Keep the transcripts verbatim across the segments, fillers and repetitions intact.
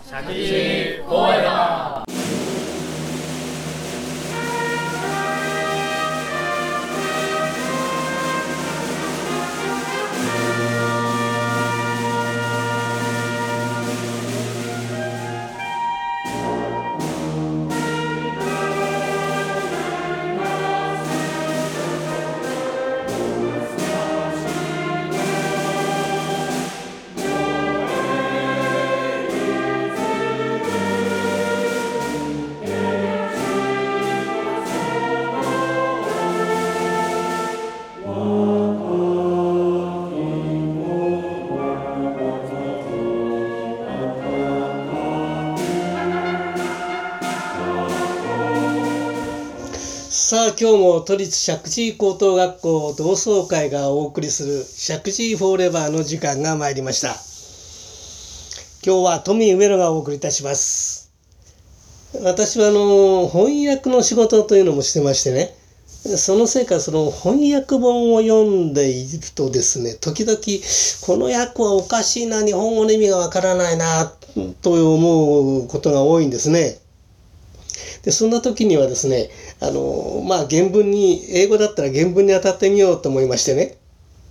石神井フォーエバー。 さあ今日も都立石神井高等学校同窓会がお送りする石神井フォーエバーの時間が参りました。今日はトミー上野がお送りいたします。私はあの翻訳の仕事というのもしてましてね、そのせいかその翻訳本を読んでいるとですね、時々この訳はおかしいな、日本語の意味がわからないなと思うことが多いんですね。でそんな時にはですね、あのまあ原文に英語だったら原文に当たってみようと思いましてね、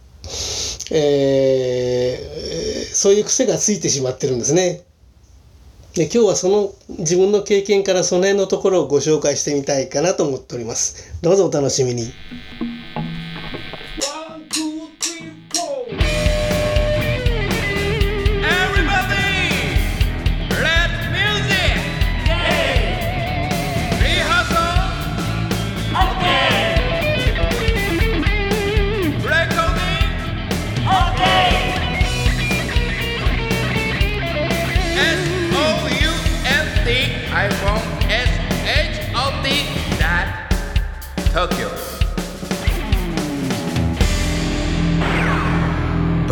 えー、そういう癖がついてしまってるんですね。で今日はその自分の経験からその辺のところをご紹介してみたいかなと思っております。どうぞお楽しみに。 Tokyo by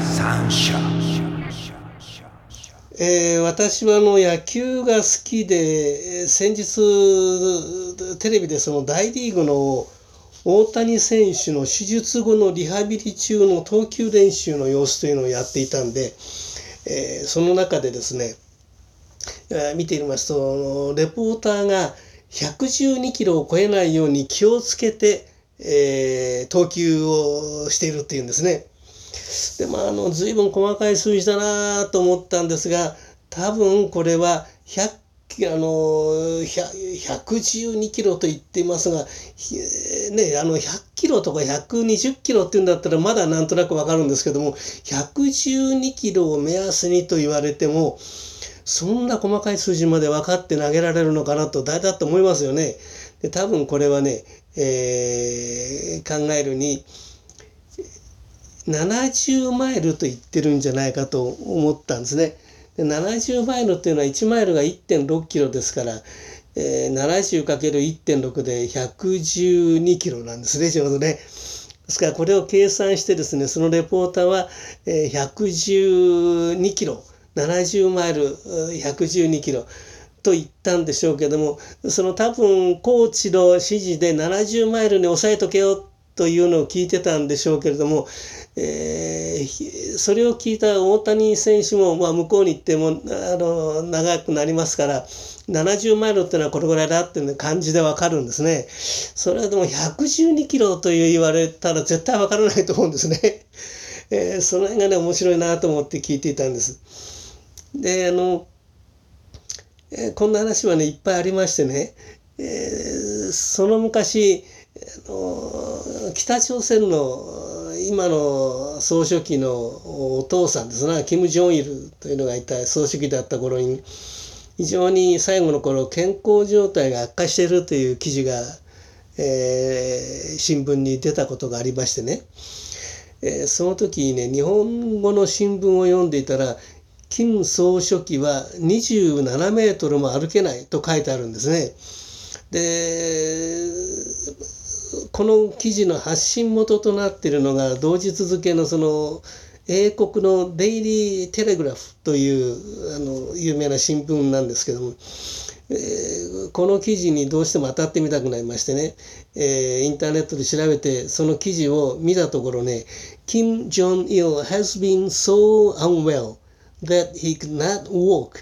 Sunshine。 えー、私はあの野球が好きで、先日テレビでその大リーグの大谷選手の手術後のリハビリ中の投球練習の様子というのをやっていたんで、えー、その中でですね、えー、見ていますとレポーターがひゃくじゅうにキロを超えないように気をつけて、えー、投球をしているっていうんですね。でまああの随分細かい数字だなと思ったんですが、多分これはひゃくあのひゃくじゅうにキロと言っていますが、ね、あのひゃっキロとかひゃくにじゅっキロっていうんだったらまだなんとなくわかるんですけども、ひゃくじゅうにキロを目安にと言われてもそんな細かい数字まで分かって投げられるのかなと誰だと思いますよね。で多分これはね、えー、考えるにななじゅうマイルと言ってるんじゃないかと思ったんですね。でななじゅうマイルっていうのはいちマイルが いってんろくキロですから、えー、ななじゅうかけるいってんろく でひゃくじゅうにキロなんですね、ちょうどね。ですからこれを計算してですね、そのレポーターはひゃくじゅうにキロ、ななじゅうマイルひゃくじゅうにキロと言ったんでしょうけども、その多分コーチの指示でななじゅうマイルに抑えとけよというのを聞いてたんでしょうけれども、えー、それを聞いた大谷選手も、まあ、向こうに行ってもあの長くなりますからななじゅうマイルっていうのはこれぐらいだっていう感じで分かるんですね。それはでもひゃくじゅうにキロと言われたら絶対分からないと思うんですね。えー、その辺がね面白いなと思って聞いていたんです。であの、えー、こんな話はねいっぱいありましてね、えー、その昔あの北朝鮮の今の総書記のお父さんですな、キム・ジョンイルというのがいた総書記だった頃に非常に最後の頃健康状態が悪化しているという記事が、えー、新聞に出たことがありましてね、えー、その時にね日本語の新聞を読んでいたら金総書記はにじゅうななメートルも歩けないと書いてあるんですね。でこの記事の発信元となっているのが同日付のその英国のデイリーテレグラフというあの有名な新聞なんですけども、えー、この記事にどうしても当たってみたくなりましてね、えー、インターネットで調べてその記事を見たところね、Kim Jong-il has been so unwell that he could not walk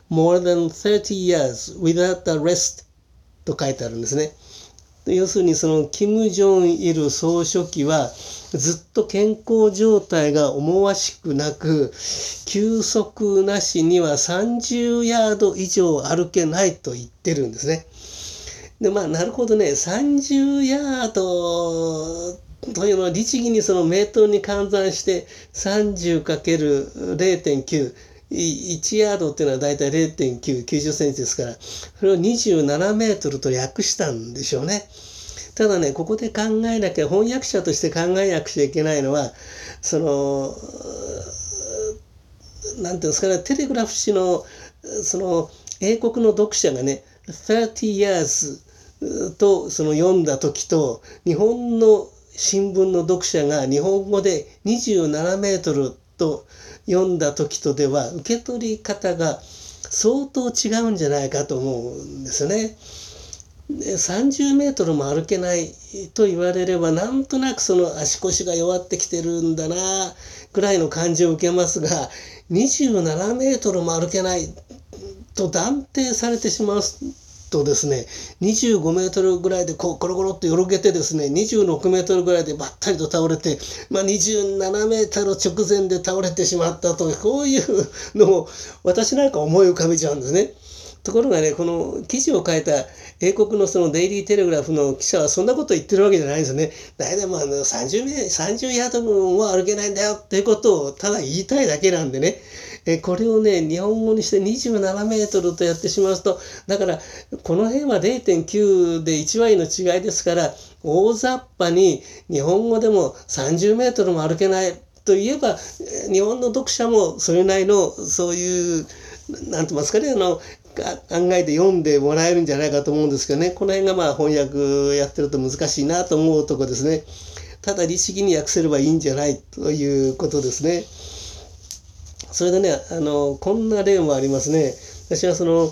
more than thirty years without a rest と書いてあるんですね。要するにそのキム・ジョンイル総書記はずっと健康状態が思わしくなく、休息なしにはさんじゅうヤード以上歩けないと言ってるんですね。でまあなるほどね、さんじゅうヤードというのは律儀にそのメートルに換算して さんじゅうかけるゼロてんきゅう、いちヤードっていうのはだいたい ゼロてんきゅう、きゅうじゅっセンチですから、それをにじゅうななメートルと訳したんでしょうね。ただね、ここで考えなきゃ、翻訳者として考えなくちゃいけないのは、そのなんていうんですかね、テレグラフ紙のその英国の読者がねさんじゅう years とその読んだ時と、日本の新聞の読者が日本語でにじゅうななメートルと読んだ時とでは受け取り方が相当違うんじゃないかと思うんですよね。さんじゅうメートルも歩けないと言われれば、なんとなくその足腰が弱ってきてるんだなぐらいの感じを受けますが、にじゅうななメートルも歩けないと断定されてしまうとですね、にじゅうごメートルぐらいでこうコロコロっとよろけてですね、にじゅうろくメートルぐらいでばったりと倒れて、まあ、にじゅうななメートル直前で倒れてしまったと、こういうのを私なんか思い浮かべちゃうんですね。ところがね、この記事を書いた英国のそのデイリーテレグラフの記者はそんなこと言ってるわけじゃないんですよね。だいたいもうあのさんじゅうメ、さんじゅうヤード分は歩けないんだよっていうことをただ言いたいだけなんでね。えこれをね、日本語にしてにじゅうななメートルとやってしまうと、だからこの辺は ゼロてんきゅう でいち割の違いですから、大雑把に日本語でもさんじゅうメートルも歩けないといえば、日本の読者もそれなりのそういうなんて言いますかね、あの考えて読んでもらえるんじゃないかと思うんですけどね。この辺がまあ翻訳やってると難しいなと思うところですね。ただ律儀に訳せればいいんじゃないということですね。それでね、あのこんな例もありますね。私はその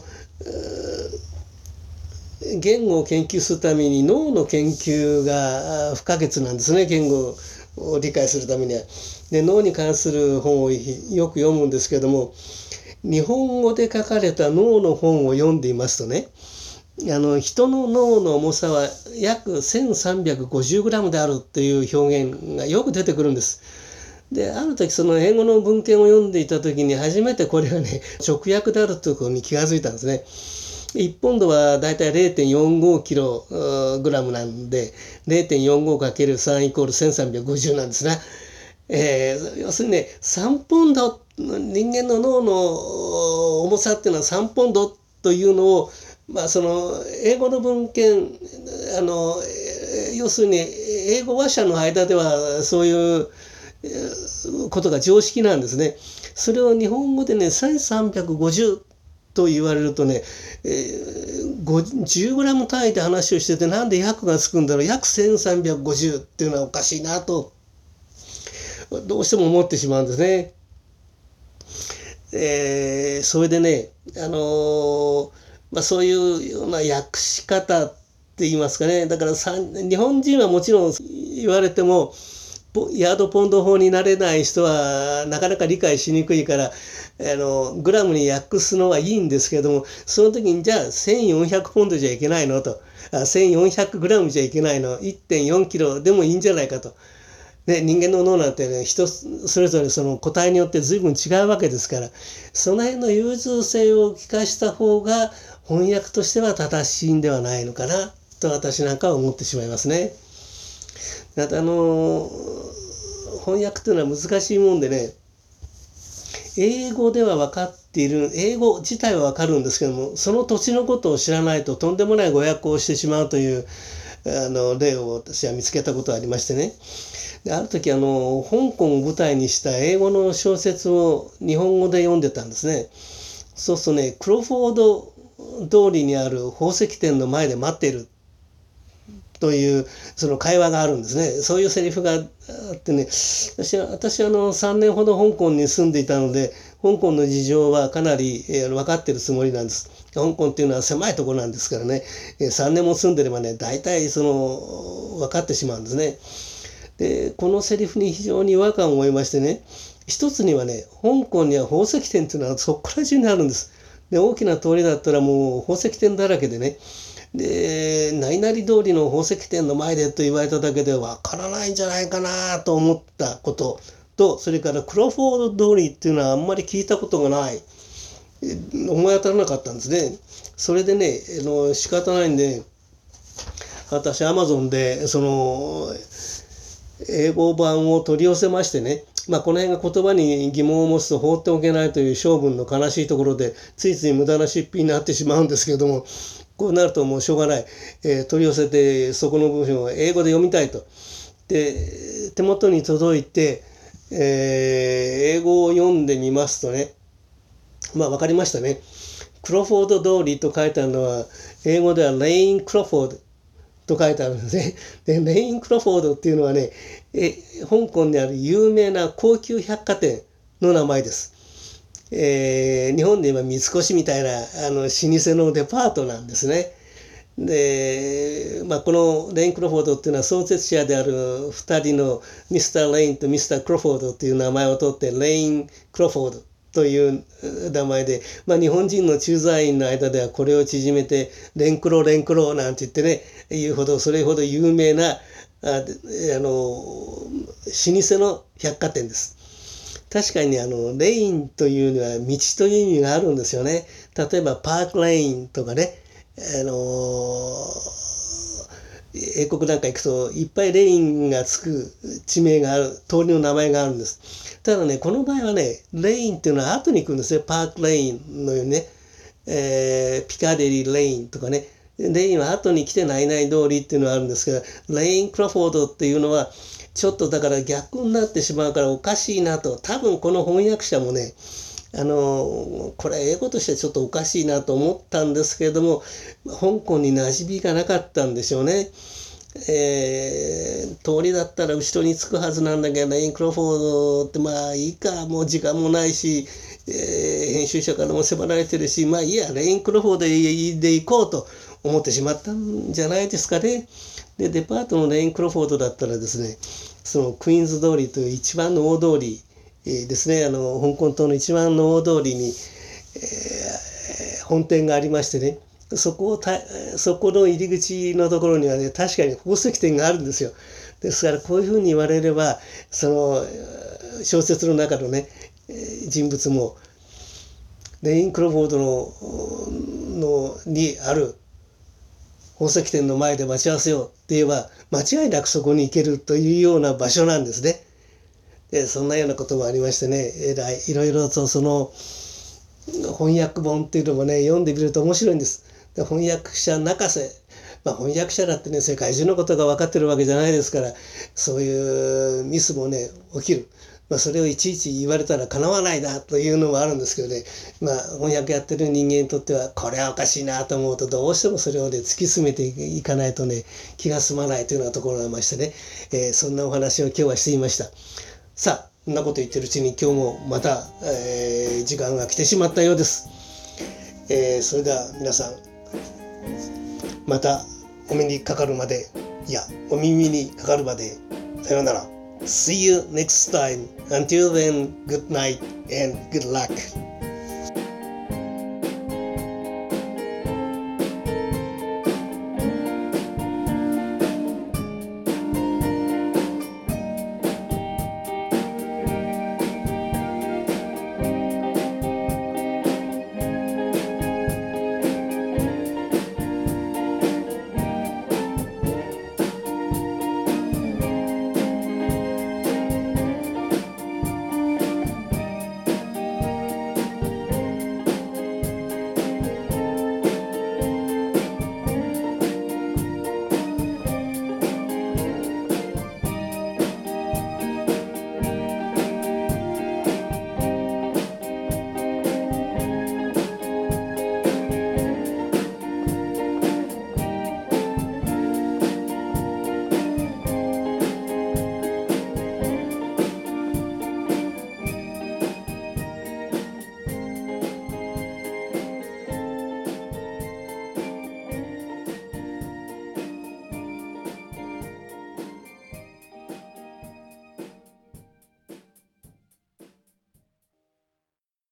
言語を研究するために脳の研究が不可欠なんですね。言語を理解するためには。で脳に関する本をよく読むんですけども、日本語で書かれた脳の本を読んでいますとね、あの人の脳の重さは約せんさんびゃくごじゅうグラムであるっていう表現がよく出てくるんです。である時その英語の文献を読んでいた時に初めてこれがね直訳であるということに気が付いたんですね。いちポンドはだいたい ゼロてんよんごキログラムなんで ゼロてんよんごかけるさん イコールせんさんびゃくごじゅうなんですね。えー、要するにねさんポンド、人間の脳の重さっていうのはさんポンドというのを、まあ、その英語の文献あの要するに英語話者の間ではそういうことが常識なんですね。それを日本語でねせんさんびゃくごじゅうと言われるとね、えー、じゅうグラム単位で話をしてて、なんで約がつくんだろう、約せんさんびゃくごじゅうっていうのはおかしいなとどうしても思ってしまうんですね。えー、それでね、あのーまあ、そういうような訳し方って言いますかね、だから日本人はもちろん言われてもヤードポンド法になれない人はなかなか理解しにくいから、あのグラムに訳すのはいいんですけども、その時にじゃあせんよんひゃくポンドじゃいけないのと、あせんよんひゃくグラムじゃいけないの、いってんよんキロでもいいんじゃないかと。ね、人間の脳なんて、ね、人それぞれその個体によって随分違うわけですから、その辺の融通性を利かした方が翻訳としては正しいんではないのかなと私なんかは思ってしまいますね。だってあの翻訳というのは難しいもんでね、英語では分かっている、英語自体は分かるんですけども、その土地のことを知らないととんでもない誤訳をしてしまうというあの例を私は見つけたことがありましてね。である時あの香港を舞台にした英語の小説を日本語で読んでたんですね。そうするとね、クロフォード通りにある宝石店の前で待っているというその会話があるんですね。そういうセリフがあってね、私は私はあのさんねんほど香港に住んでいたので、香港の事情はかなり、えー、分かってるつもりなんです。香港っていうのは狭いところなんですからね、えー、さんねんも住んでればね大体その分かってしまうんですね。でこのセリフに非常に違和感を覚えましてね、一つにはね、香港には宝石店っていうのはそこら中にあるんです。 で大きな通りだったらもう宝石店だらけでね、で何々通りの宝石店の前でと言われただけでわからないんじゃないかなと思ったことと、それからクロフォード通りっていうのはあんまり聞いたことがない、思い当たらなかったんですね。それでね、あの仕方ないんで、私アマゾンでその英語版を取り寄せましてね、まあこの辺が言葉に疑問を持つと放っておけないという性分の悲しいところで、ついつい無駄な出費になってしまうんですけれども、こうなるともうしょうがない、えー、取り寄せてそこの部分を英語で読みたいと。で手元に届いて、えー、英語を読んでみますとね、まあ分かりましたね。クロフォード通りと書いてあるのは英語ではレイン・クロフォードと書いてあるんですね。でレイン・クロフォードっていうのはね、え香港にある有名な高級百貨店の名前です。えー、日本で今三越みたいなあの老舗のデパートなんですね。で、まあ、このレイン・クロフォードっていうのは創設者であるふたりのミスター・レインとミスター・クロフォードっていう名前を取ってレイン・クロフォードという名前で、まあ、日本人の駐在員の間ではこれを縮めてレンクロレンクロなんて言ってね、言うほどそれほど有名なああの老舗の百貨店です。確かにね、あのレインというのは道という意味があるんですよね。例えばパークレインとかね、あの英国なんか行くといっぱいレインがつく地名がある、通りの名前があるんです。ただね、この場合はね、レインっていうのは後に来るんですね。パークレインのようにね、えー、ピカデリーレインとかね、レインは後に来てないない通りっていうのはあるんですけど、レイン・クロフォードっていうのはちょっとだから逆になってしまうからおかしいなと。多分この翻訳者もね、あのこれ英語としてちょっとおかしいなと思ったんですけれども、香港に馴染みがなかったんでしょうね。えー、通りだったら後ろに着くはずなんだけど、レイン・クロフォードってまあいいか、もう時間もないし、えー、編集者からも迫られてるし、まあいいや、レイン・クロフォードで, で行こうと思ってしまったんじゃないですかね。でデパートのレイン・クロフォードだったらですね、そのクイーンズ通りという一番の大通り、えー、ですね、あの香港島の一番の大通りに、えー、本店がありましてね、そこをたそこの入り口のところにはね、確かに宝石店があるんですよ。ですからこういうふうに言われれば、その小説の中のね人物もレイン・クロフォード の, のにある宝石店の前で待ち合わせようって言えば間違いなくそこに行けるというような場所なんですね。でそんなようなこともありましてね、えらいいろいろとその翻訳本っていうのもね読んでみると面白いんです。で翻訳者泣かせ、まあ、翻訳者だってね世界中のことが分かってるわけじゃないですから、そういうミスもね起きる。まあ、それをいちいち言われたらかなわないなというのもあるんですけどね、まあ、翻訳やってる人間にとってはこれはおかしいなと思うと、どうしてもそれをね突き詰めていかないとね気が済まないというようなところがありましてね、えー、そんなお話を今日はしていました。さあそんなこと言ってるうちに今日もまた、えー、時間が来てしまったようです。えー、それでは皆さんまたお目にかかるまで、いやお耳にかかるまでさようなら。See you next time. Until then, good night and good luck.